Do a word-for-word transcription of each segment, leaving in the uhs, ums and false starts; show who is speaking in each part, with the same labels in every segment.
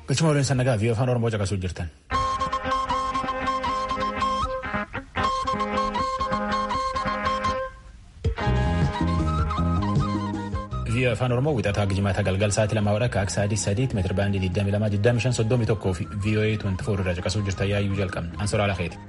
Speaker 1: Galchuma waliin sannagaa fi afaan Oromoo caqasuu jirtan. Via afaan Oromoo wixataa gijimaataa galgal sa'aatii lamaa wadha akka sa'aatii sadiitti meetira baandii digdamii lama digdamii shan soddomii tokkoo fi V O A digdamii afur irraa caqasuu jirtan yaayyuu jalqabna. Ansoraa Lakeeti.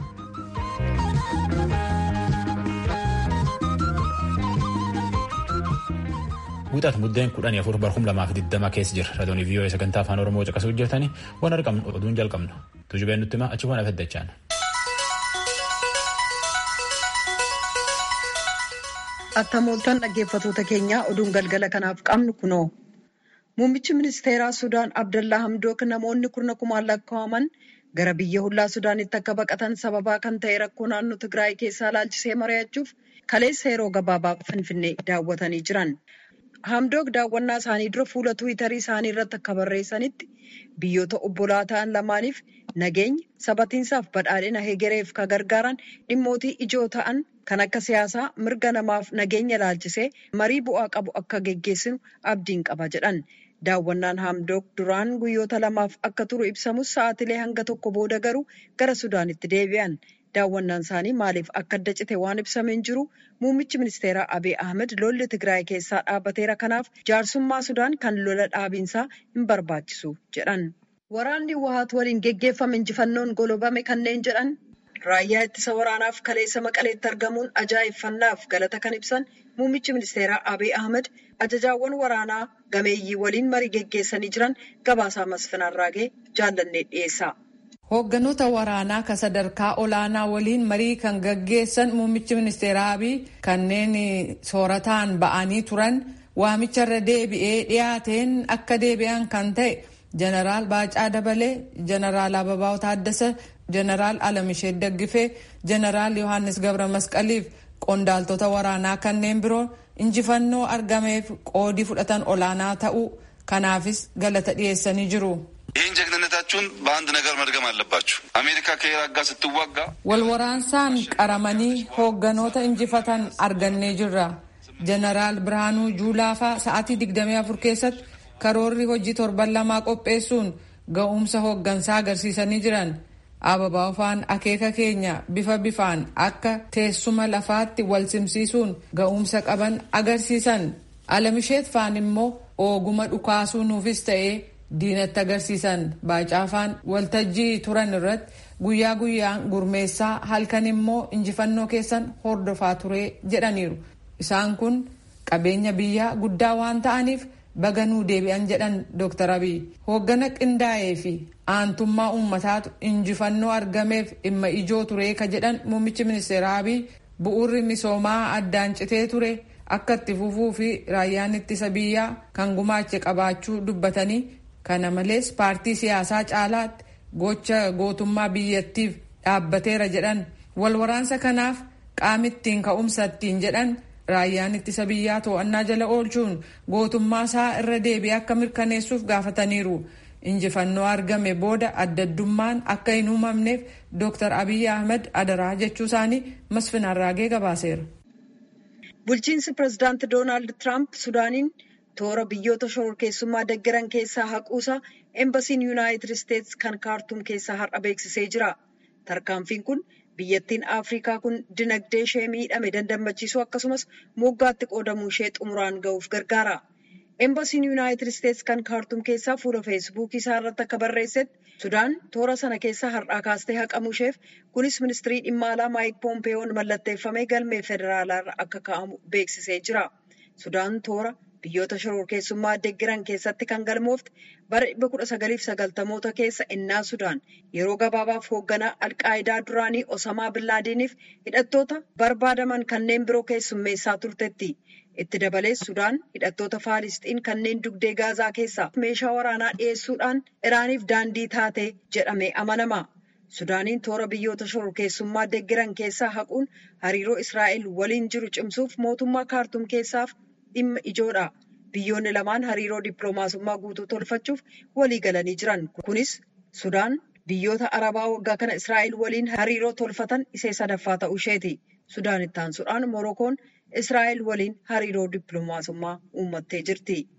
Speaker 1: Wixaat muddeen kudhanii afur barhum lamaaf digdama keessa jira. Radoonii V O A sagantaa afaan Oromoo caqasuu jirtanii waan argamnu oduun jalqabnu. Tujubeen nutti himaa achi waan afeddachaan.
Speaker 2: Attamooltaan dhaggeeffatoota keenyaa oduun galgala kanaaf qabnu kunoo. Muummichi ministeeraa Sudaan Abdallaa Hamdook namoonni kurna kumaan lakkaa'aman gara biyya hullaa Sudaanitti akka baqatan sababaa kan ta'e rakkoo naannoo Tigraay keessaa ilaalchisee mari'achuuf kaleessa yeroo gabaabaa Finfinnee daawwatanii jiran. Hamdook daawwannaa isaanii dura fuula Tiwiitarii isaanii irratti akka barreessanitti biyyoota obbolaa ta'an lamaaniif nageenya, sabatiinsaaf badhaadhina hegereef ka gargaaran dhimmootii ijoo ta'an kan akka siyaasaa mirga namaaf nageenya ilaalchisee marii bu'aa qabu akka geggeessinu abdiin qaba jedhan. Daawwannaan Hamdook duraan guyyoota lamaaf akka turu ibsamus sa'aatilee hanga tokko booda garuu gara Sudaanitti deebi'an. Daawwannaan isaanii maaliif akka adda cite waan ibsameen jiru muummichi ministeeraa Abiy Ahmed lolli Tigraay keessaa dhaabbateera kanaaf jaarsummaa Sudaan kan lola dhaabiinsaa hin barbaachisu jedhan. Waraanni Wahaat waliin geggeeffame injifannoon golobame kanneen jedhan raayyaa ittisa waraanaaf kaleessa Maqaleetti argamuun ajaa'ibfannaaf galata kan ibsan muummichi ministeeraa Abiy Ahmed ajajaawwan waraanaa gameeyyii waliin marii geggeessanii jiran gabaasaa Masfinarraagee jaallannee dhiyeessa.
Speaker 3: Hoogganoota waraanaa ka sadarkaa olaanaa waliin marii kan gaggeessan muummichi ministeeraa Abiy kanneen soorataan ba'anii turan waamicharra deebi'ee dhiyaateen akka deebi'an kan ta'e Jeneraal Baacaa Dabalee, Jeneraal Ababaw Taaddasa, Jeneraal Alamishee Daggifee, Jeneraal Yohaannis Gabra Masqaliif qondaaltota waraanaa kanneen biroo injifannoo argameef qoodii fudhatan olaanaa ta'uu kanaafis galata dhiyeessanii jiru.
Speaker 4: ይህን ጀግንነታችሁን በአንድ ነገር መድገም አለባችሁ። አሜሪካ ከኢራቅ ጋር ስትዋጋ
Speaker 3: ወልወራንሳን ቀረመኒ ሆገኖታ እንጂፈታን አርገኔ ጅራ ጀነራል ብርሃኑ ጁላፋ ሰዓቲ digdamii afur keessatti karoorri hojii torban lamaa qopheessuun ga'umsa hooggansaa agarsiisanii jiran. Ababaa Faan akeeka keenya bifa bifaan akka teessuma lafaatti wal simsiisuun ga'umsa qaban agarsiisan. Alamisheet Faan immoo ooguma dhukaasuu nuufis ta'ee diinatti agarsiisan. Baacaafaan waltajjii turan irratti guyyaa guyyaan gurmeessaa halkan immoo injifannoo keessan hordofaa ture jedhaniiru. Isaan kun qabeenya biyyaa guddaa waan ta'aniif baganuu deebi'an jedhan Dooktar Abiy. Hooggana qindaa'ee fi aantummaa uummataatu injifannoo argameef dhimma ijoo ture ka jedhan muummichi ministeeraa Abiy bu'uurri misoomaa addaan citee ture akka itti fufuu fi raayyaan ittisa biyyaa kan gumaache qabaachuu dubbatanii kana malees paartii siyaasaa caalaatti gocha gootummaa biyyattiif dhaabbateera jedhan. Walwaraansa kanaaf qaamittiin ka'umsattiin jedhan raayyaan ittisa biyyaa to'annaa jala oolchuun gootummaa isaa irra deebi'ee akka mirkaneessuuf gaafataniiru. Injifannoo argame booda addaddummaan akka hin uumamneef Dooktar Abiy Ahmed adaraa jechuu isaanii Masfinarraagee gabaaseera.
Speaker 2: Bulchiinsi pirezidaanti Doonaald Tiraamp Sudaaniin toora biyyoota shororkeessummaa deeggaran keessaa haquusaa Embasiin Yuunaayitid Isteets kan Kaartuum keessaa har'a beeksisee jira. Tarkaanfiin kun biyyattiin Afrikaa kun dinagdee ishee miidhame dandamachiisuu akkasumas moggaatti qoodamuu ishee xumuraan ga'uuf gargaara. Embasiin Yuunaayitid Isteets kan Kaartuum keessaa fuula feesbuukii isaa irratti akka barreessetti Sudaan toora sana keessaa har'aa kaastee haqamuu isheef kunis ministirii dhimma alaa Maayik Poompeeyoon mallatteeffamee galmee federaalaa irra akka kaa'amu beeksisee jira. Sudaan toora biyyoota shororkeessummaa deeggaran keessatti kan galmoofte bara dhibba kudha sagaliif sagaltamoota keessa innaa Sudaan yeroo gabaabaaf hoogganaa Alqaayidaa duraanii Osamaa Billaadiiniif hidhattoota barbaadaman kanneen biroo keessummeessaa turtetti. Itti dabalees Sudaan hidhattoota Faalisxiin kanneen dugdee Gaazaa keessaa meeshaa waraanaa dhiyeessuudhaan Iraaniif daandii taate jedhamee amanama. Sudaaniin toora biyyoota shororkeessummaa deeggaran keessaa haquun hariiroo Israa'el waliin jiru cimsuuf mootummaa Kaartuum keessaaf dhimma ijoodha. Biyyoonni lamaan hariiroo dippiloomaasummaa guutuu tolfachuuf walii galanii jiran. Kunis Sudaan biyyoota Arabaa waggaa kana Israa'el waliin hariiroo tolfatan isee sadaffaa ta'uu isheeti. Sudaanitti aansuudhaan Morokoon Israa'el waliin hariiroo dippiloomaasummaa uummattee jirti.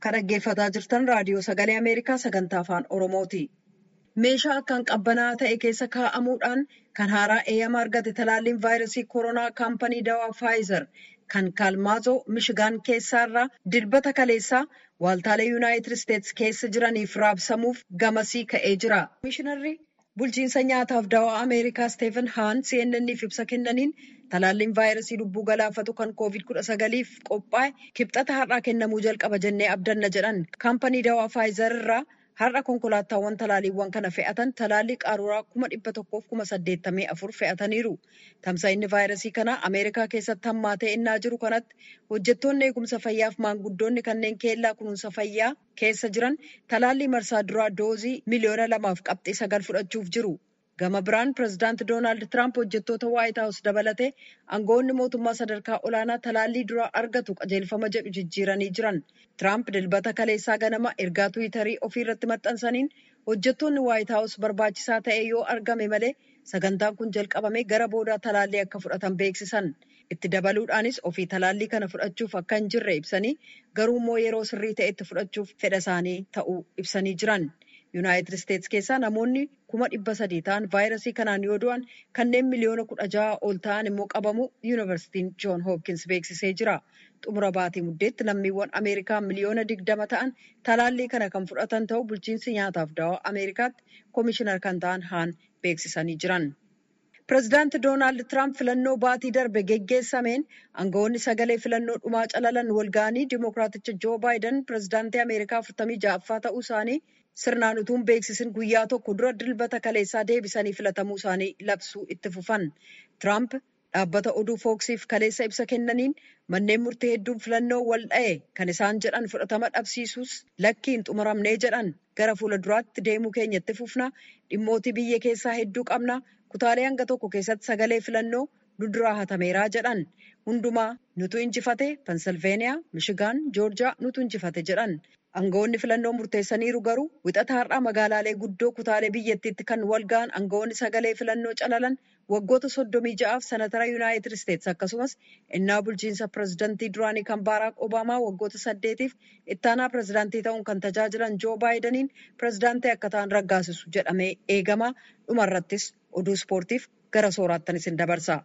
Speaker 2: Kan dhaggeeffataa jirtan raadiyoo sagalee Ameerikaa sagantaa afaan Oromooti. Meeshaa akkaan qabbanaa ta'e keessa kaa'amuudhaan kan haaraa eeyyama argate talaalliin vaayirasii koronaa kaampanii dawaa Faayizer kan Kaalmaazoo Mishigaan keessaarraa dilbata kaleessaa waaltaalee Yuunaayitid Isteetsi keessa jiraniif raabsamuuf gamasii ka'ee jira. Komishinarri bulchiinsa nyaataaf dawaa Ameerikaa Steven Haan C N N'iif ibsa kennaniin talaalliin vaayirasii lubbuu galaafatu kan koovid kudha sagaliif qophaa'e kibxata har'aa kennamuu jalqaba jennee abdanna jedhan. Kaampanii dawaa Faayizer irraa har'a konkolaataawwan talaaliiwwan kana fe'atan talaallii qaruuraa kuma dhibba tokkoof kuma saddeettamii afur fe'ataniiru. Tamsa'inni vaayirasii kanaa Ameerikaa keessatti hammaatee innaa jiru kanatti hojjettoonni eegumsa fayyaaf maanguddoonni kanneen keellaa kunuunsa fayyaa keessa jiran talaallii marsaa duraa doozii miliyoona lamaaf qabxii sagal fudhachuuf jiru. Gama biraan pireezidaanti Doonaald Tiraamp hojjettoota Waayit Haawus dabalatee aangawoonni mootummaa sadarkaa olaanaa talaallii duraa argatu qajeelfama jedhu jijjiiranii jiran. Tiraamp dilbata kaleessaa ganama ergaa Tiwiitarii ofiirratti maxxansaniin hojjettoonni Waayit Haawus barbaachisaa ta'e yoo argame malee sagantaan kun jalqabame gara boodaa talaallii akka fudhatan beeksisan. Itti dabaluudhaanis ofii talaallii kana fudhachuuf akka hin jirre ibsanii garuu immoo yeroo sirrii ta'etti fudhachuuf fedha isaanii ta'uu ibsanii jiran. Yuunaayitid Isteetsi keessaa namoonni kuma dhibba sadii ta'an vaayirasii kanaan yoo du'an kanneen miliyoona kudha jaha ol ta'an immoo qabamu yuunivarsiitiin Joon Hoopkins beeksisee jira. Xumura baatii muddeetti lammiiwwan Ameerikaa miliyoona digdama ta'an talaallii kana kan fudhatan ta'uu bulchiinsi nyaataaf dawaa Ameerikaatti koomishinar kan ta'an Haan beeksisanii jiran. Pireezidaanti Doonaald Tiraamp filannoo baatii darbe geggeessameen aangawoonni sagalee filannoo dhumaa calalan walga'anii Dimookiraaticha Joo Baayiden pireezidaantii Ameerikaa afurtamii ja'affaa ta'uu isaanii sirnaan utuun beeksisin guyyaa tokko dura dilbata kaleessaa deebisanii filatamuu isaanii labsuu itti fufan. Tiraamp dhaabbata oduu Fooksiif kaleessa ibsa kennaniin manneen murtii hedduun filannoo wal dha'e kan isaan jedhan fudhatama dhabsiisuus lakkiin xumuramnee jedhan gara fuula duraatti deemuu keenya itti fufna dhimmootii biyya keessaa hedduu qabna kutaalee hanga tokko keessatti sagalee filannoo nu duraa hatameeraa jedhan hundumaa nutu injifate Pensilveeniyaa, Mishigaan, Joorjiyaa nutu injifate jedhan. Aangawoonni filannoo murteessaniiru garuu wixata har'aa magaalaalee guddoo kutaalee biyyattiitti kan walga'an aangawoonni sagalee filannoo calalan waggoota soddomii ja'aaf senatara Yuunaayitid Isteetsi akkasumas innaa bulchiinsa pireezidantii duraanii kan Baaraak Obaamaa waggoota saddeetiif ittaanaa pireezidantii ta'uun kan tajaajilan Joo Baayidaniin pireezidantii akka ta'an raggaasisu jedhamee eegama. Dhumarrattis oduu ispoortiif gara sooraattan isin dabarsa.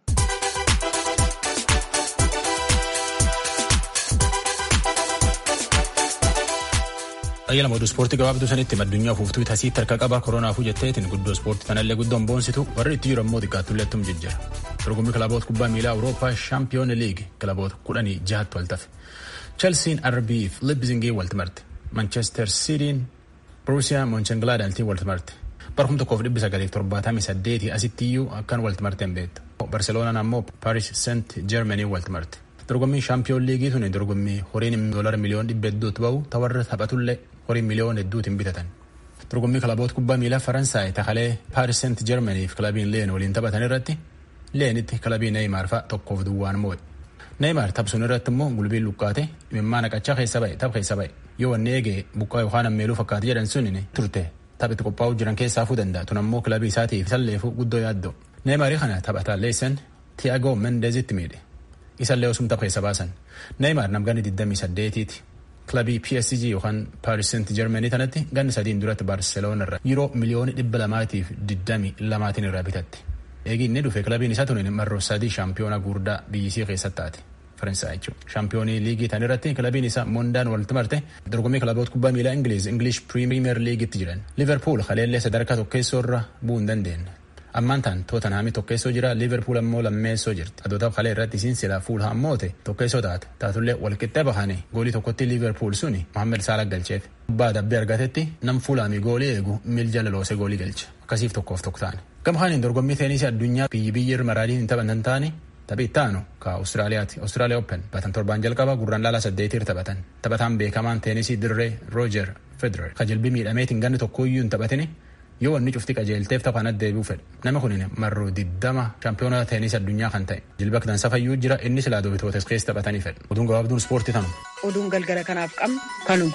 Speaker 1: Ayyala moduu ispoortii gabaabduu sanitti addunyaa fuuftuu tasii tarka qabaa koronaafuu jetteetiin guddoo ispoortii tanallee guddoon boonsitu warri itti jiru ammoo xiqqaattulleettum jijjira. Dorgommii kilaboota kubbaa miilaa Awurooppaa shaampiyoona liigi kilaboota kudhanii jahatti waltafe. Chelsiin R B fi Leipzigii walti marte. Manchester Cityin Borussia Mönchengladbachtiin walti marte. Barkum tokkoof dhibbi sagaliif torbaatamii saddeetii asittiyyuu akkan walti marteen beektu. Barceloonaan ammoo Paris Saint-Germain walti marte. Dorgommii shaampiyoon liigii tuni dorgommii horiin doolara miliyoon dhibba hedduutti ba'u tawarra taphatullee horii miliyoon hedduutiin bitatan. Dorgommii kilaboota kubbaa miilaa Faransaay takalee Paris Saint-Germain fi kilabiin Leen waliin taphatan irratti Leenitti kilabii Neymar fa'a tokkoof duwwaan moo'e. Neymar taphsuun irratti immoo gulbiin lukkaate imimmaa naqachaa keessa ba'e tapha keessa ba'e yoo wanni eegee buqqaa yookaan ammeeluu fakkaate jedhan sun turte taphatti qophaa'uu jiran keessaafuu danda'a tun ammoo kilabii isaatiif salleefuu guddoo yaaddoo. Neymarii kana taphataa leessan Thiago Mendezitti miidhe. Isallee osum tapha keessa baasan. Neymar namganni digdamii saddeetiiti. Kilabii P S G yookaan Paris Saint-Germain tanatti ganni sadiin duratti Barceloona irra yeroo miliyoona dhibba lamaatiif digdamii lamaatiin irraa bitatte. Eegi inni dhufe kilabiin isaa tunin marroo sadii shaampiyoona guddaa biyyisii keessatti taate. Faransaay jechuudha. Shaampiyoonii liigii tan irratti kilabiin isaa Mondaan walitti marte dorgommii kilaboota kubbaa miilaa Ingiliiz English Premier League'itti jiran. Liverpool haleellee sadarkaa tokkeessoo irra bu'uu hin dandeenye. Ammaan tan Tottenham tokkeessoo jira Liverpool ammoo lammeessoo jirti. Adootaaf halee irratti isiin silaa Fulham moote tokkeessoo taate. Taatullee walqixxee bahane goolii tokkotti Liverpool suni Mohamed Salah galcheef. Kubbaa dabbii argatetti nam Fulhamii goolii eegu mil jala loosee goolii galche. Akkasiif tokkoof tokko taane. Gama kaaniin dorgommii teenisii addunyaa biyyi biyyi irra maraadiin hin taphatan taane taphii ittaanu ka Awustiraaliyaati. Awustiraaliyaa Open batan torbaan jalqaba gurraan laalaa saddeetiir taphatan. Taphataan beekamaan teenisii dirree Roger Federer ka jilbii miidhameetiin ganni tokkooyyuu hin taphatini. Yoo wanni cufti qajeelteef taphaan addeebi'uu fedha. Nama kunin marroo diddama shaampiyoona teenisii addunyaa kan ta'e. Jilba kitansa fayyuu jira inni silaa doobitootes keessa taphatanii fedha. Oduun gabaabduun ispoortii tanu.
Speaker 2: Oduun galgala kanaaf qabnu kanuma.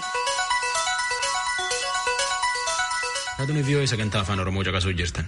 Speaker 1: Aduun V O A sagantaa afaan Oromoo caqasuu jirtan.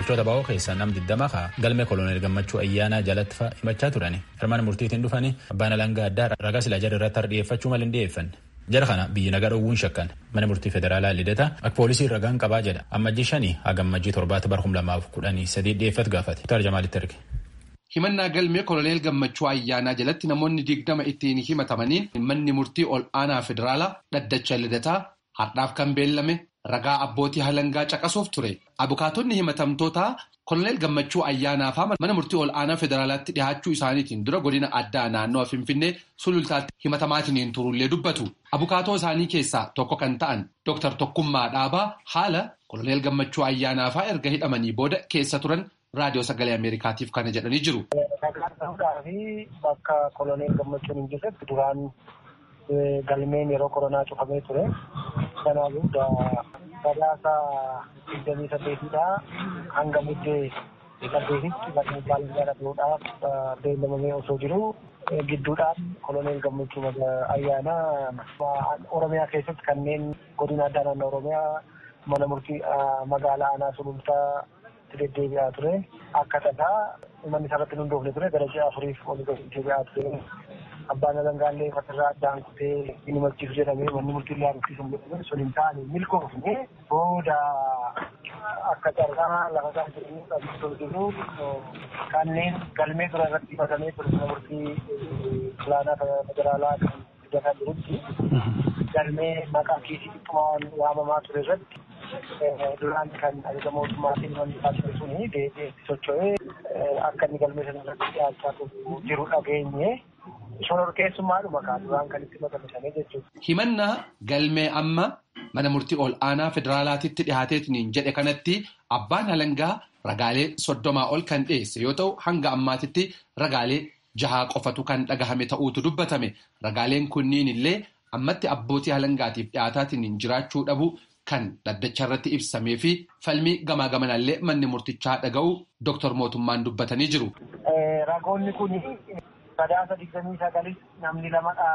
Speaker 1: bulchoota baa'oo keessaa nam digdama kaa galmee koloneel gammachuu ayyaanaa jalatti fa'a himachaa turani. Hirmaana murtiitiin dhufanii abbaan alangaa addaa ragaa silaa jara irratti hardhiyeeffachuu malee hin dhiyeeffanne. Jara kana biyyi nagaa dhowwuun shakkan mana murtii federaalaa Lidataa akka poolisii ragaan qabaa jedha. Ammajjii shanii haga ammajjii torbaatti bara kuma lamaaf kudhanii sadii dhiyeeffatu gaafate. Taar Jamaalitti erge.
Speaker 5: Himannaa galmee koloneel gammachuu ayyaanaa jalatti namoonni digdama ittiin himatamaniin manni murtii ol aanaa federaalaa dhaddacha Lidataa hardhaaf kan beellame ragaa abbootii alangaa caqasuuf ture. Abukaatonni himatamtootaa koloneel gammachuu ayyaanaafaa mana murtii ol aanaa federaalaatti dhiyaachuu isaaniitiin dura godina addaa naannoo Finfinnee sulultaatti himatamaatiin turullee dubbatu. Abukaatoo isaanii keessaa tokko kan ta'an Dooktar Tokkummaa Dhaabaa haala koloneel gammachuu ayyaanaafaa erga hidhamanii booda keessa turan raadiyoo sagalee Ameerikaatiif kana jedhanii jiru.
Speaker 6: Bakka koloneel gammachuun hin jirretti duraan galmeen yeroo koronaa cufamee ture. Kanaafuu badhaasa digdamii saddeetidhaa hanga muddee saddeetitti bakka baalingaa dhabuudhaaf beellamamee osoo jiru gidduudhaan koloneel gammachuu ayyaanaa Oromiyaa keessatti kanneen godina addaa naannoo Oromiyaa mana murtii magaalaa aanaa sulultaa deddeebi'aa ture. Akka tasaa manni sarratti hundoofne ture gara ji'a afuriif olii deddeebi'aa ture. Abbaan alangaallee matarraa addaan kutee inni malchiisu jedhamee manni murtiillee argisiisuun jedhamee sun hin taane milkoofne booda akka carraa lafa isaan jiranii dhabbistoon jiru kanneen galmee dura irratti himatamee ture mana murtii pilaanaa federaalaa kan hojjetaa jirutti galmee maqaa kiisii xiqqoomaan waamamaa ture irratti duraan kan ajaja mootummaatiin manni taasise suni deebi'ee socho'ee akka inni galmee sana irratti dhiyaachaa jiru dhageenye. Shoror keessummaadhuma kaasuraan kan itti maxxanfamee jechuudha.
Speaker 5: Himannaa galmee amma mana murtii ol aanaa federaalaatitti dhihaateetiin jedhe kanatti abbaan alangaa ragaalee soddomaa ol kan dhiyeesse yoo ta'u hanga ammaatitti ragaalee jahaa qofatu kan dhagahame ta'uutu dubbatame. Ragaaleen kunniin illee ammatti abbootii alangaatiif dhihaataatiin jiraachuu dhabu kan dhaddacha irratti ibsamee fi falmii gamaa gamanallee manni murtichaa dhaga'u Dooktar Mootummaan dubbatanii jiru.
Speaker 6: Ragoonni kun Badhaasa digdamii sagalii namni lamadha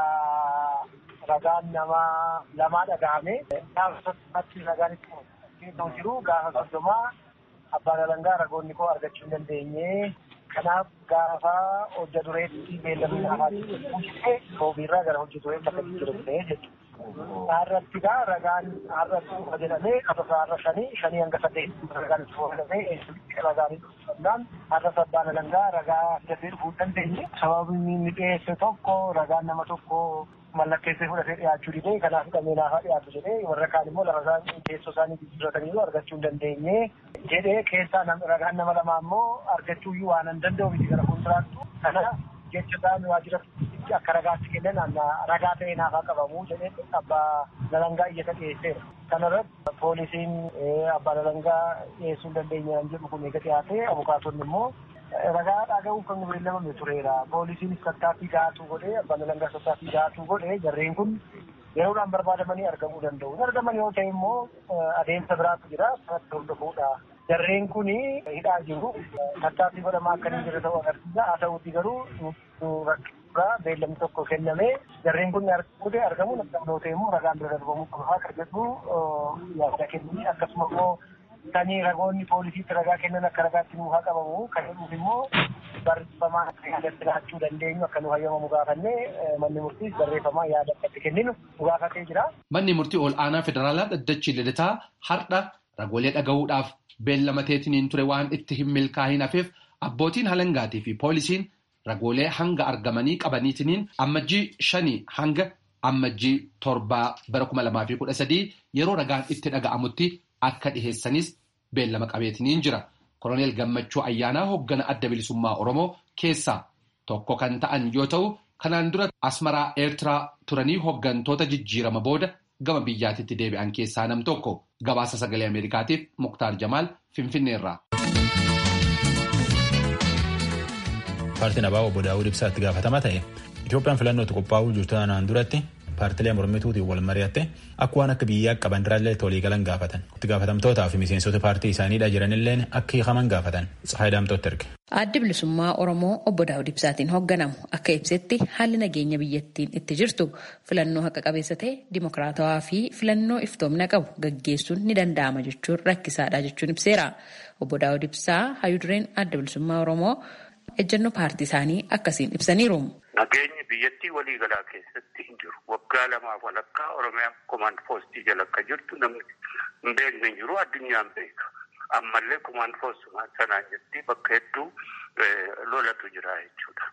Speaker 6: ragaan nama lamaa dhagahame. Gaafa soddomatti ragaan itti jiru gaafa soddomaa abbaan alangaa ragoonni koo argachuu hin dandeenye. Kanaaf gaafa hojja dureetti beellamni afaatti buusee roobiirraa gara hojja dureetti akka jijjiiramne jechuudha. Har'attidha ragaan har'atti jedhamee qabasaa har'a shanii shanii hanga saddeet ragaan itti fayyadamee ragaan ibsannaan har'a abbaan alangaa ragaa dafee dhufuu dandeenye. Sababni inni dhiyeesse tokko ragaan nama tokko mallakkeessee fudhatee dhiyaachuu didee kanaaf hidhamee naafaa dhiyaatu jedhee warra kaan immoo lafa isaan teessoo isaanii jijjiirratanii argachuu hin dandeenye jedhee keessaa ragaan nama lamaa immoo argachuu iyyuu waan hin danda'u miti gara fuulduraattu. Kanaaf jecha isaan waajjira akka ragaatti kennan ragaa ta'ee naafaa qabamu jedhee abbaa alangaa iyyata dhiyeesseera. Kanarratti poolisiin abbaan alangaa dhiyeessuu hin dandeenye jedhu kun eega dhiyaate abukaatonni immoo ragaa dhaga'uuf kan beellamame tureera. Poolisiin tattaaffii gahatuu godhee abbaan alangaa tattaaffii gahatuu godhee jarreen kun yeroodhaan barbaadamanii argamuu danda'u. Argaman yoo ta'e immoo adeemsa biraatu jira sanatti hordofuudha. Jarreen kun hidhaa jiru tattaaffii godhamaa akka hin jirre ta'uu agarsiisa. Haa ta'uutti garuu rakkisaa beellamni tokko kennamee jarreen kun argamu namni ta'e immoo ragaan bira darbamuu qaba akka jedhu yaada kennanii akkasuma immoo Tanii ragoonni poolisiitti ragaa kennan akka ragaatti nuuf haa qabamu kan jedhuuf immoo barreeffamaa akka yaadatti laachuu dandeenyu akka nu hayyamamu gaafannee manni murtiis barreeffamaa yaada akkatti kenninu nu gaafatee jira.
Speaker 5: Manni murtii ol aanaa federaalaa dhaddachi Lidataa har'a ragoolee dhaga'uudhaaf beellamateetiin ture waan itti hin milkaa'in hafeef abbootiin alangaatii fi poolisiin ragoolee hanga argamanii qabaniitiin ammajjii shanii hanga ammajjii torbaa bara kuma lamaa fi kudha sadii yeroo ragaan itti dhaga'amutti akka dhiheessanis beellama qabeetiniin jira. Koloneel Gammachuu Ayyaanaa hoggana adda bilisummaa Oromoo keessaa tokko kan ta'an yoo ta'u kanaan dura Asmaraa Eertiraa turanii hoggantoota jijjiirama booda gama biyyaatitti deebi'an keessaa nam tokko. Gabaasa sagalee Ameerikaatiif Muktaar Jamaal Finfinneerraa.
Speaker 1: Paartiin Abaa obbo Daawud Ibsaa itti gaafatamaa ta'e Itoophiyaan filannootti qophaa'uu jirtu kanaan duratti paartilee mormituutiin wal mari'atte akka waan akka biyyaa qaban irraallee walii galan gaafatan. Itti gaafatamtootaa fi miseensota paartii isaaniidha jiranilleen akka hiikaman gaafatan. Tsahaay Daamtooti erge.
Speaker 7: Addi bilisummaa Oromoo obbo Daawud Ibsaatiin hoogganamu akka ibsetti haalli nageenya biyyattiin itti jirtu filannoo haqa qabeessa ta'e dimokiraatawaa fi filannoo iftoomna qabu gaggeessuun ni danda'ama jechuun rakkisaadha jechuun ibseera. Obbo Daawud Ibsaa hayyudureen adda bilisummaa Oromoo ejjennoo paartii isaanii akkasiin ibsaniiru.
Speaker 8: Nageenyi biyyattii waliigalaa keessatti hin jiru. Waggaa lamaaf walakkaa Oromiyaan komaand poostii jala akka jirtu namni hin beekne hin jiru, addunyaan beeka. Ammallee komaand poostii sanaan jetti bakka hedduu lolatu jira jechuudha.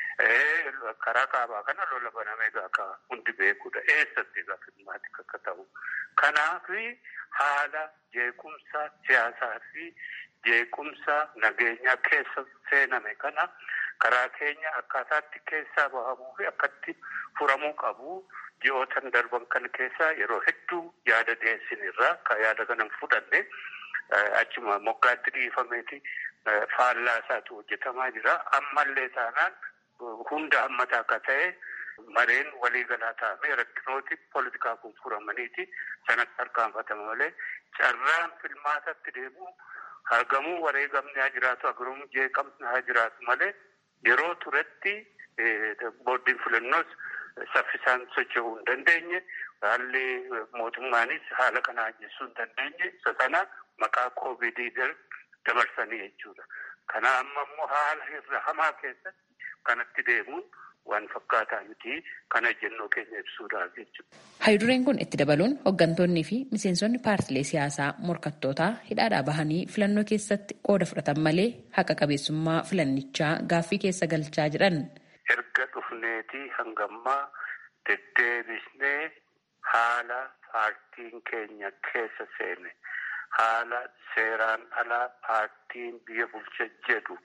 Speaker 8: Karaa kaabaa kana lola banamee gaaka hundi beekuudha. Eessatti egaa filmaatti akka ta'u. Kanaaf haala jeequmsa siyaasaa fi jeequmsa nageenyaa keessa seename kana karaa keenya akkaataatti keessaa bahamuu fi akkatti furamuu qabu. Ji'ootan darban kana keessaa yeroo hedduu yaada dhiyeessinirraa ka yaada kana fudhanne achuma moggaatti dhiifameeti faallaa isaatu hojjetamaa jira. Ammallee taanaan hunda hammataa akka ta'e mareen waliigalaa taa'amee rakkinooti poolitikaa kun furamaniiti sanatti harkaanfatama malee carraan filmaatatti deemu argamuu wareegamni haa jiraatu agaruun jeeqamni haa jiraatu malee yeroo turetti boordiin filannoos saffisaan socho'uu hin dandeenye haalli mootummaanis haala kana ajjeessuu hin dandeenye isa sana maqaa koovidii dabarsanii jechuudha. Kana amma immoo haala irra hamaa keessatti kanatti deemuun waan fakkaataa miti kana ejjennoo keenya ibsuudhaaf jechuudha.
Speaker 7: Hayyudureen kun itti dabaluun hooggantoonnii fi miseensonni paartilee siyaasaa morkattootaa hidhaadhaa bahanii filannoo keessatti qooda fudhatan malee haqa qabeessummaa filannichaa gaaffii keessa galchaa jiran.
Speaker 8: Erga dhufneetii hangammaa deddeebisnee haala paartiin keenya keessa seene haala seeraan alaa paartiin biyya bulcha jedhu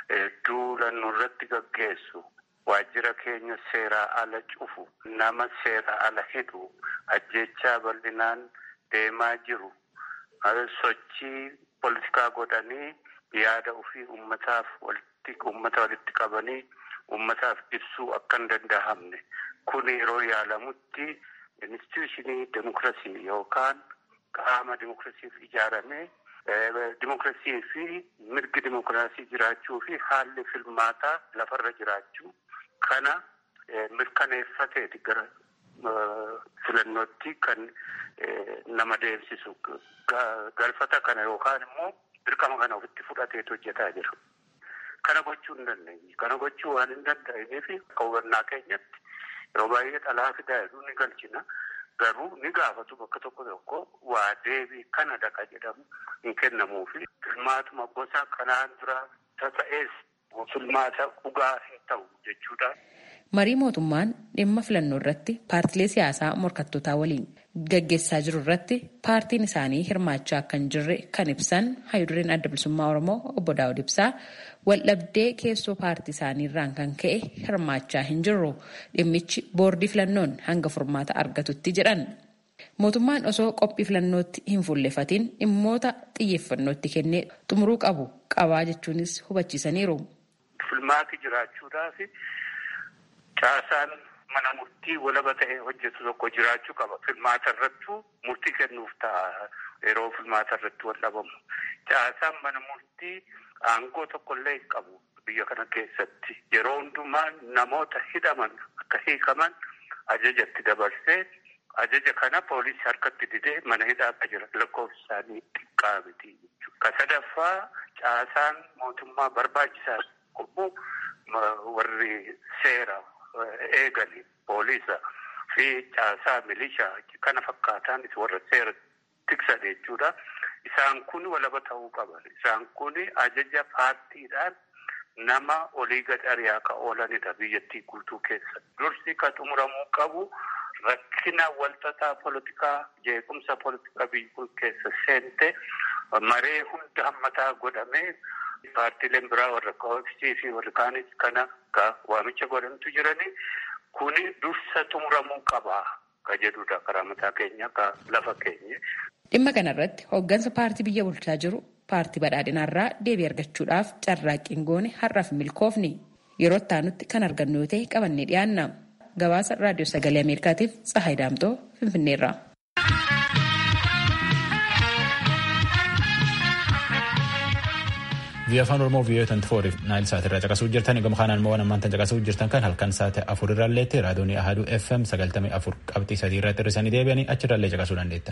Speaker 8: duula nurratti gaggeessu. Waajjira keenya seeraa ala cufu, nama seeraa ala hidhu, ajjechaa bal'inaan deemaa jiru, sochii poolitikaa godhanii yaada ofii ummataaf walitti ummata walitti qabanii ummataaf ibsuu akka hin danda'amne. Kun yeroo yaalamutti instituushinii demokrasii yookaan qaama demokrasiif ijaaramee demokrasii fi mirgi demokrasii jiraachuu fi haalli filmaataa lafarra jiraachuu. Kana mirkaneeffateeti gara filannootti kan nama deemsisu galfata kana yookaan immoo dirqama kana ofitti fudhateetu hojjetaa jira. Kana gochuu hin dandeenye. Kana gochuu waan hin danda'eef akka hubannaa keenyatti yeroo baay'ee xalaa fidaa jedhu ni galchina. Garuu ni gaafatu bakka tokko tokko waa deebii kana dhaqa jedhamu hin kennamuufi filmaatuma gosa kanaan dura ta'ees filmaata dhugaa hin ta'u jechuudha.
Speaker 7: Marii mootummaan dhimma filannoo irratti paartilee siyaasaa morkattootaa waliin gaggeessaa jiru irratti paartiin isaanii hirmaachaa akka hin jirre kan ibsan hayyudureen adda bilisummaa Oromoo obbo Daawud Ibsaa waldhabdee keessoo paartii isaanii irraan kan ka'e hirmaachaa hin jirru dhimmichi boordii filannoon hanga furmaata argatutti jedhan. Mootummaan osoo qophii filannootti hin fuullefatiin dhimmoota xiyyeeffannootti kennee xumuruu qabu qabaa jechuunis hubachiisaniiru.
Speaker 8: Filmaati jiraachuudhaaf caasaan mana murtii walaba ta'ee hojjetu tokko jiraachuu qaba. Filmaata irrattuu murtii kennuuf ta'a yeroo filmaata irratti wal dhabamu. Caasaan mana murtii aangoo tokkollee hin qabu biyya kana keessatti. Yeroo hundumaa namoota hidhaman akka hiikaman ajajatti dabarsee ajaja kana poolisii harkatti didee mana hidhaa akka jira lakkoofsa isaanii xiqqaa miti jechuudha. Ka sadaffaa caasaan mootummaa barbaachisaa qabu warri seera eeganii poolisa fi caasaa milishaa kana fakkaataan warra seera tiksan jechuudha. Isaan kun walaba ta'uu qaban. Isaan kun ajaja paartiidhaan nama olii gad ari'aa ka oolanidha biyyattii guutuu keessa. Dursi ka xumuramuu qabu rakkina walxaxaa poolitikaa jeequmsa poolitikaa biyya kun keessa seente maree hunda hammataa godhamee paartiileen biraa warra koofisii fi warra kaanis kana ka waamicha godhantu jirani kuni dursa xumuramuu qaba ka jedhudha karaa mataa keenya ka lafa keenya.
Speaker 7: Dhimma kanarratti hooggansa paartii biyya bulchaa jiru paartii badhaadhinaarraa deebii argachuudhaaf carraaqqiin goone har'aaf milkoofni yeroo itti aanutti kan argannu yoo ta'e qabannee dhiyaanna. Gabaasa Raadiyoo Sagalee Ameerikaatiif Tsahaay Daamtoo Finfinneerraa.
Speaker 1: Biyya afaan Oromoo biyya twenty-four naayil saatirraa caqasuu jirtan gama kanaan immoo waan ammaantan caqasuu jirtan kan halkan saate afur irraalleetti raadiyoonii Ahaduu F M sagaltamii afur qabxii sadii irratti hir'isanii deebi'anii achirraallee caqasuu dandeettan.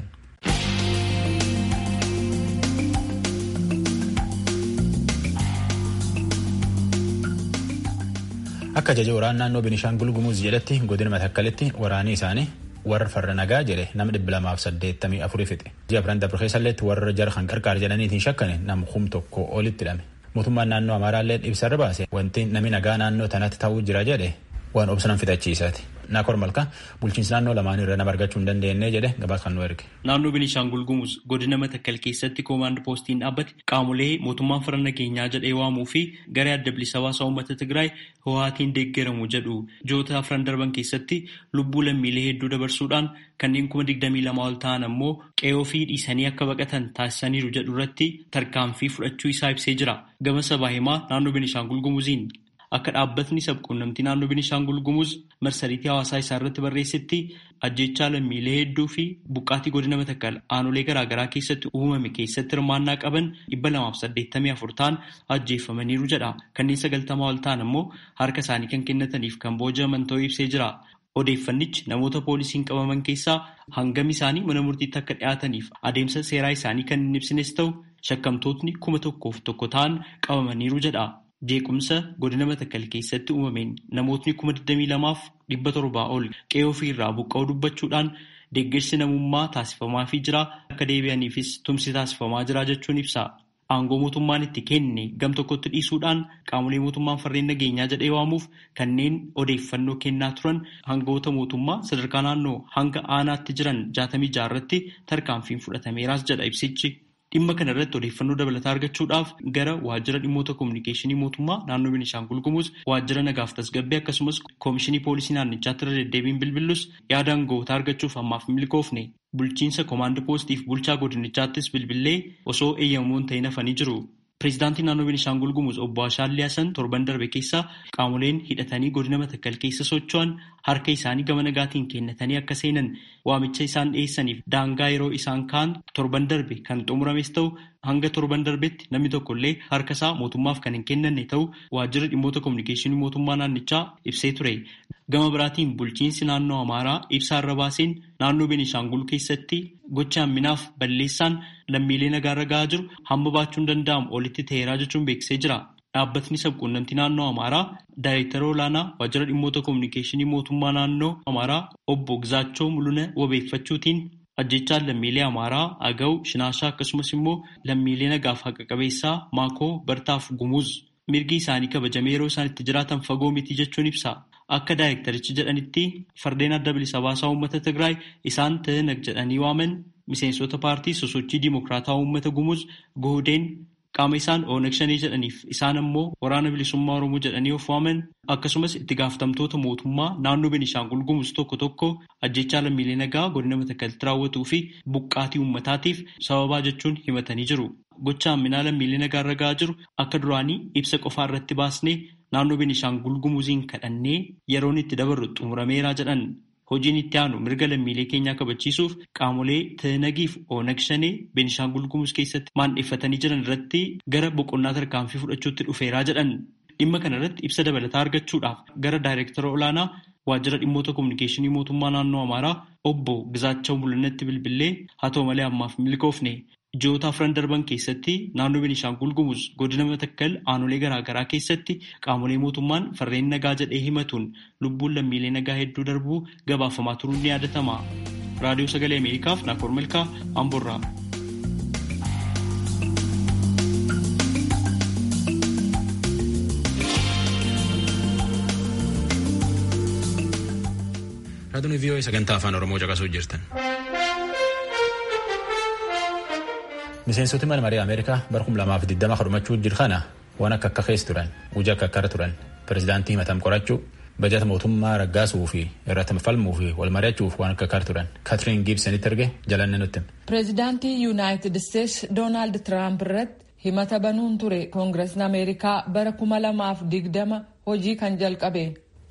Speaker 1: Akka ajaja waraana naannoo Beenishaangul Gumuz jedhetti godina Matakkalitti waraanii isaanii warra farra nagaa jedhe nama dhibba lamaaf saddeettamii afurii fixe. Ji'a Biraan Dabreessalleetti warra jara kan qarqaar jedhaniitiin shakkane nama kum tokko olitti hidhame. Mootummaan naannoo Amaaraallee ibsarra baase wanti namni nagaa naannoo tanatti ta'uu jira jedhe waan obsanan fixachiisaati. Naakor Malkaa bulchiinsi naannoo lamaan irra nama argachuu hin dandeenye jedhe gabaasa kan nu erge.
Speaker 9: Naannoo Beenishaangul Gumuz godina Matakkal keessatti koomaand poostiin dhaabbate qaamolee mootummaan farra nageenyaa jedhee waamuu fi garee adda bilisa baasaa uummata Tigraay Hawaatiin deeggaramu jedhu joota afran darban keessatti lubbuu lammiilee hedduu dabarsuudhaan kanneen kuma digdamii lama ol ta'an ammoo qe'oo fi dhiisanii akka baqatan taasisaniiru jedhu irratti tarkaanfii fudhachuu isaa ibsee jira. Gama sabaa himaa naannoo Beenishaangul Gumuziin akka dhaabbatni sabquunnamtii naannoo Beenishaangul Gumuz marsariitii hawaasaa isaa irratti barreessetti ajjechaa lammiilee hedduu fi buqqaatii godina Matakkal aanolee garaagaraa keessatti uumame keessatti hirmaannaa qaban dhibba lamaaf saddeettamii afur ta'an ajjeeffamaniiru jedha. Kanneen sagaltamaa ol ta'an ammoo harka isaanii kan kennataniif kan booji'aman ta'uu ibsee jira. Odeeffannichi namoota poolisiin qabaman keessaa hangam isaanii mana murtiitti akka dhiyaataniif adeemsa seeraa isaanii kan hin ibsines ta'u shakkamtootni kuma tokkoof tokko ta'an qabamaniiru jedha. Jeequmsa godina Matakkal keessatti uumameen namootni kuma digdamii lamaaf dhibba torbaa ol qe'oo fi irraa buqqa'uu dubbachuudhaan deeggarsi namummaa taasifamaafii jira akka deebi'aniifis tumsi taasifamaa jira jechuun ibsa. Aangoo mootummaan itti kenne gam tokkotti dhiisuudhaan qaamolee mootummaan farreen nageenyaa jedhee waamuuf kanneen odeeffannoo kennaa turan hangawoota mootummaa sadarkaa naannoo hanga aanaatti jiran jaatamii jaarratti tarkaanfiin fudhatameeraas jedha ibsichi. Dhimma kana irratti odeeffannoo dabalataa argachuudhaaf gara waajjira dhimmoota kominikeeshinii mootummaa naannoo Beenishaangul Gumuz, waajjira nagaaf tasgabbii akkasumas koomishinii poolisii naannichaatti irra deddeebiin bilbillus yaada aanga'ootaa argachuuf ammaaf milkoofne. Bulchiinsa koomaand poostiif bulchaa godinichaattis bilbillee osoo eeyyamuun ta'in hafanii jiru. Pireezidaantiin naannoo Beenishaangul Gumuz obbo Ashaadlii Hasan torban darbe keessa qaamoleen hidhatanii godina Matakkal keessa socho'an harka isaanii gama nagaatiin kennatanii akka seenan waamicha isaan dhiyeessaniif daangaa yeroo isaan kaan torban darbe kan xumurames ta'u hanga torban darbetti namni tokkollee harka isaa mootummaaf kan hin kennanne ta'u waajjira dhimmoota kominikeeshinii mootummaa naannichaa ibsee ture. Gama biraatiin bulchiinsi naannoo Amaaraa ibsaa irra baaseen naannoo Beenishaangul keessatti gocha hamminaaf balleessaan lammiilee nagaarra gahaa jiru hamma baachuun danda'amu olitti ta'eeraa jechuun beeksisee jira. Dhaabbatni sabquunnamtii naannoo Amaaraa daayireektara olaanaa waajjira dhimmoota kominikeeshinii mootummaa naannoo Amaaraa obbo Gizaachoo Mul'una wabeeffachuutiin ajjechaan lammiilee Amaaraa Agaw Shinaashaa akkasumas immoo lammiilee nagaaf haqa qabeessaa Maakoo Bartaaf Gumuz mirgi isaanii kabajamee yeroo isaan itti jiraatan fagoo miti jechuun ibsa. Akka daayireektarichi jedhanitti fardeen adda bilisa baasaa uummata Tigraay isaan Tihnag jedhanii waaman miseensota paartii sosochii diimokiraataa uummata Gumuz Guhudeen qaama isaan Oonag Shanee jedhaniif isaan ammoo waraana bilisummaa Oromoo jedhanii of waaman akkasumas itti gaafatamtoota mootummaa naannoo Beenishaangul Gumuz tokko tokko ajjechaa lammiilee nagaa godina Matakkalitti raawwatuu fi buqqaatii uummataatiif sababaa jechuun himatanii jiru. Gocha hamminaa lammiilee nagaarra gahaa jiru akka duraanii ibsa qofaa irratti baasnee naannoo Beenishaangul Gumuziin kadhannee yeroon itti dabarru xumurameeraa jedhan. Hojiin itti aanu mirga lammiilee keenyaa kabachiisuuf qaamolee Tihnagiif Oonag Shanee Beenishaangul Gumuz keessatti maandheeffatanii jiran irratti gara boqonnaa tarkaanfii fudhachuutti dhufeeraa jedhan. Dhimma kana irratti ibsa dabalataa argachuudhaaf gara daayireektara olaanaa waajjira dhimmoota kominikeeshinii mootummaa naannoo Amaaraa obbo Gizaachoo Mul'inatti bilbillee haa ta'u malee ammaaf milkoofne. Ji'oota afran darban keessatti naannoo Beenishaangul Gumuz godina Matakkal aanolee garaagaraa keessatti qaamolee mootummaan farreen nagaa jedhee himatuun lubbuun lammiilee nagaa hedduu darbuu gabaafamaa turuun ni yaadatama. Raadiyoo Sagalee Ameerikaaf Naakoor Malkaa Amborraa.
Speaker 1: Raadiyoo V O A sagantaa afaan Oromoo caqasuu jirtan. Miseensoti mana marii Ameerikaa bara kuma lamaaf digdama kadhumachuu jiru kana waan akka akka keessa turan, hojii akka akkara turan, pireezidaantii himatam qorachuu, bajata mootummaa raggaasuu fi irratti falmuu fi wal mari'achuuf waan akka akkara turan. Katiriin Giibsanitti erge jalanne nutti.
Speaker 3: Pireezidaantii Yuunaayitid Isteetsi Doonaald Tiraamp irratti himata banuun ture Koongireesni Ameerikaa bara kuma lamaaf digdama hojii kan jalqabe.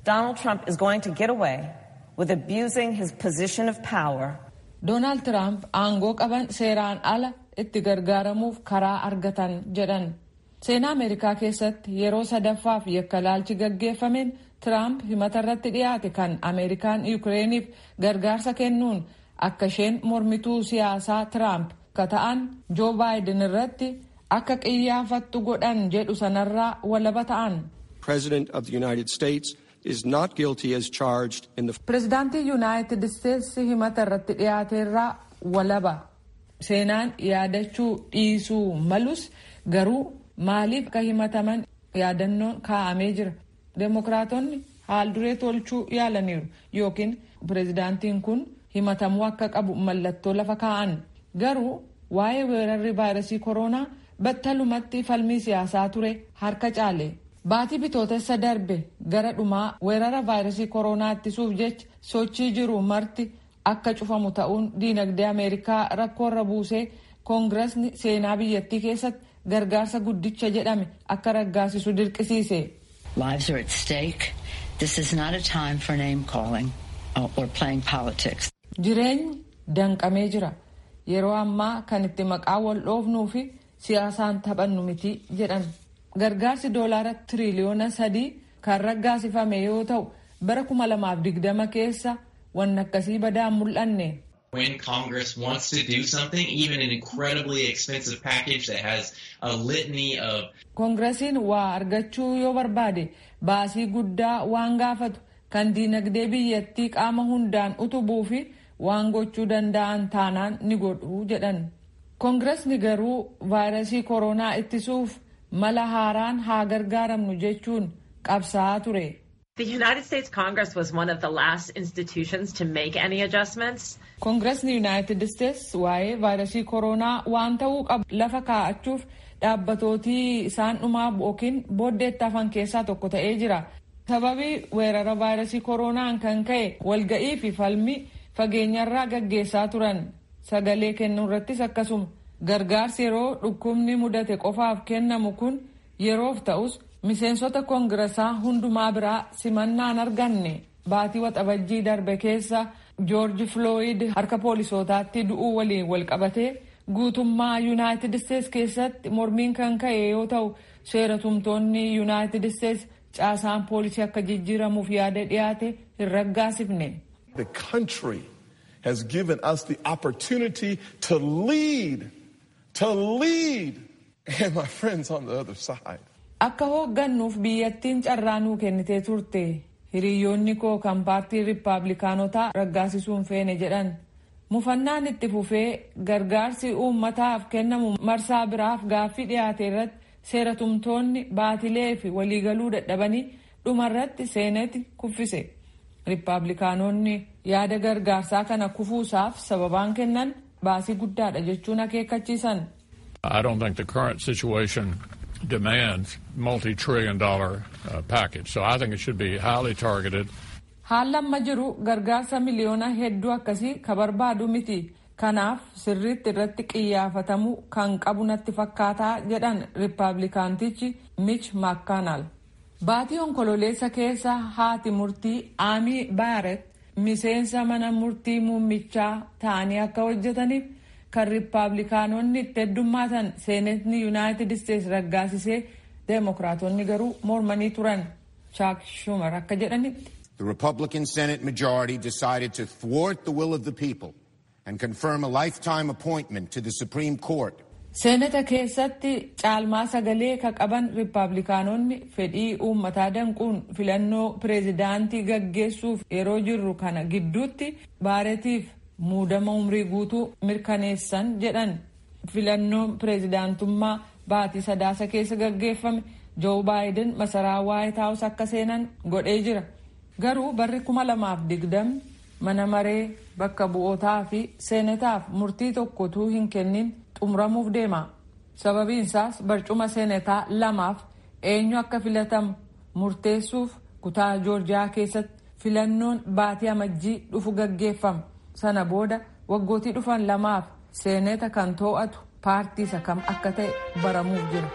Speaker 10: Donald Trump is going to get away with abusing his position of power.
Speaker 3: Donald Trump aangoo qaban seeraan ala itti gargaaramuuf karaa argatan jedhan. Seenaa Ameerikaa keessatti yeroo sadaffaaf yakkalaalchi gaggeeffameen Trump himata irratti dhiyaate kan Ameerikaan Yukireeniif gargaarsa kennuun akka isheen mormituu siyaasaa Trump ka ta'an Joe Biden irratti akka qiyyaafattu godhan jedhu sanarraa walaba ta'an.
Speaker 11: President of the United States is not guilty as charged in the
Speaker 3: Prezidaantii United States himata irratti dhiyaateerraa walaba. Seenaan yaadachuu dhiisuu malus garuu maaliif akka himataman yaadannoon kaa'amee jira. Demokraatonni haal duree tolchuu yaalaniiru yookiin pirezidaantiin kun himatamuu akka qabu mallattoo lafa kaa'an. Garuu waa'ee weerarri vaayirasii koronaa battalumatti falmii siyaasaa ture harka caale. Baatii bitootessa darbe gara dhumaa weerara vaayirasii koronaa ittisuuf jecha sochii jiru marti akka cufamu ta'uun diinagdee Ameerikaa rakkoorra buusee koongiresni seenaa biyyattii keessatti gargaarsa guddicha jedhame akka raggaasisu dirqisiise.
Speaker 12: Lives are at stake. This is not a time for name calling or playing politics.
Speaker 3: Jireenyi danqamee jira. Yeroo ammaa kan itti maqaa wal dhoofnuu fi siyaasaan taphannu miti jedhan. Gargaarsi doolaara tiriliyoona sadii kan raggaasifame yoo ta'u bara kuma lamaaf digdama keessa waan akkasii badaan mul'anne.
Speaker 13: When Congress wants to do something, even an incredibly expensive package that has a litany of...
Speaker 3: Koongiresiin waa argachuu yoo barbaade baasii guddaa waan gaafatu kan diinagdee biyyattii qaama hundaan utubuu fi waan gochuu danda'an taanaan ni godhu jedhan. Koongiresni garuu vaayirasii koronaa ittisuuf mala haaraan haa gargaaramnu jechuun qabsaa'aa ture.
Speaker 14: The United States Congress was one of the last institutions to make any adjustments.
Speaker 3: Koongresni United States waa'ee vaayirasii koronaa waan ta'uu qabu lafa kaa'achuuf dhaabbatootii isaan dhumaa yookiin booddeetti hafan keessaa tokko ta'ee jira. Sababii weerara vaayirasii koronaan kan ka'e walga'ii fi falmii fageenyarraa gaggeessaa turan. Sagalee kennuu irrattis akkasuma gargaarsi yeroo dhukkubni mudate qofaaf kennamu kun yeroof ta'us miseensota koongiresaa hundumaa biraa simannaan arganne. Baatii waxabajjii darbe keessa George Floyd harka poolisootaatti du'uu waliin wal qabatee guutummaa United States keessatti mormiin kan ka'e yoo ta'u seera tumtoonni United States caasaan poolisii akka jijjiiramuuf yaada dhiyaate hin raggaasifne.
Speaker 15: The country has given us the opportunity to lead, to lead, and my friends on the other side.
Speaker 3: Akka hooggannuuf biyyattiin carraa nuu kennitee turte. Hiriyoonni koo kan paartii Riippaabilikaanotaa raggaasisuun feene jedhan. Mufannaan itti fufee gargaarsi uummataaf kennamu marsaa biraaf gaaffii dhiyaate irratti seera tumtoonni baatilee fi waliigaluu dadhabanii dhumarratti seeneti kuffise. Riippaabilikaanonni yaada gargaarsaa kana kufuusaaf sababaan kennan baasii guddaadha jechuun akeekkachiisan.
Speaker 16: I don't think the current situation demands multi-trillion dollar uh, package. So I think it should be highly targeted.
Speaker 3: Haalli amma jiru gargaarsa miliyoona hedduu akkasii ka barbaadu miti. Kanaaf sirriitti irratti qiyyaafatamuu kan qabu natti fakkaataa jedhan Riippaabilikaantichi Mitch McConnell. Baatii onkololeessa keessa haati murtii Amy Barrett miseensa mana murtii muummichaa ta'anii akka hojjetaniif kan Riippaabilikaanonni itti heddummaatan seenetni Yuunaayitid Isteets raggaasisee Deemokiraatonni garuu mormanii turan. Chuck Schumer akka jedhanitti.
Speaker 17: The Republican Senate majority decided to thwart the will of the people and confirm a lifetime appointment to the Supreme Court.
Speaker 3: Seenata keessatti caalmaa sagalee ka qaban Riippaabilikaanonni fedhii uummataa danquun filannoo pireezidaantii gaggeessuuf yeroo jirru kana gidduutti Baarettiif muudama umrii guutuu mirkaneessan jedhan. Filannoon pireezidaantummaa baatii sadaasa keessa gaggeeffame Joe Biden masaraa White House akka seenan godhee jira. Garuu barri kuma lamaaf digdamni mana maree bakka bu'ootaa fi seenetaaf murtii tokkotuu hin kennin xumuramuuf deema. Sababiin isaas barcuma seenetaa lamaaf eenyu akka filatamu murteessuuf kutaa Joorjiyaa keessatti filannoon baatii amajjii dhufu gaggeeffama. Sana booda waggootii dhufan lamaaf seeneta kan to'atu paartii isa kam akka ta'e baramuuf jira.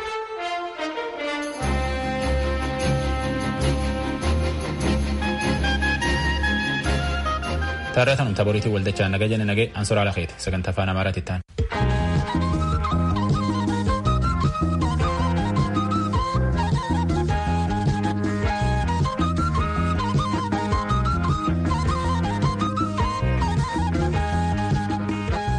Speaker 1: Taarratanum taboriitii waldachaa naga jenne nagee ansoraa lakeeti sagantaa afaan amaaraatti ta'an.